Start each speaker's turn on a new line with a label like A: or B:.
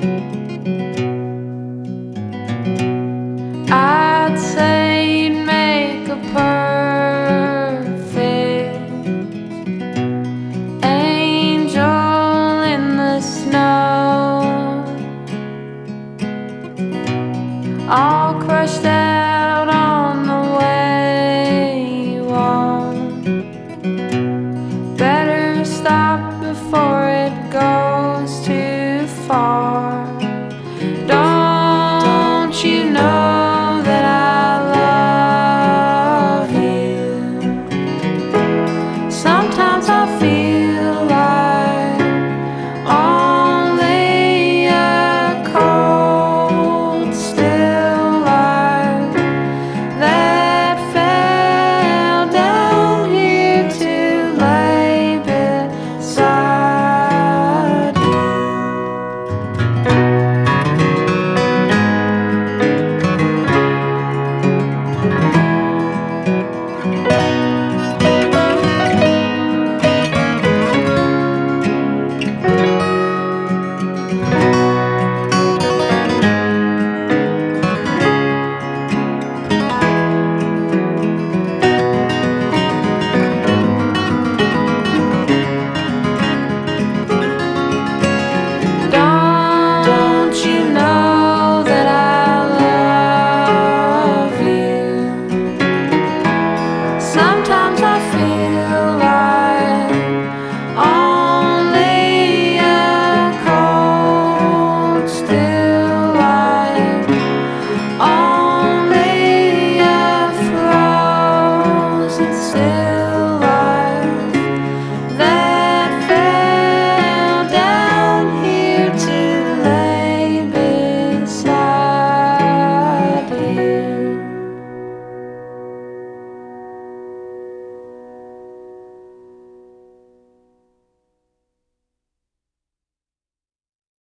A: I'd say you'd make a perfect angel in the snow, all crushed out on the way you walk. Better stop before it goes too far.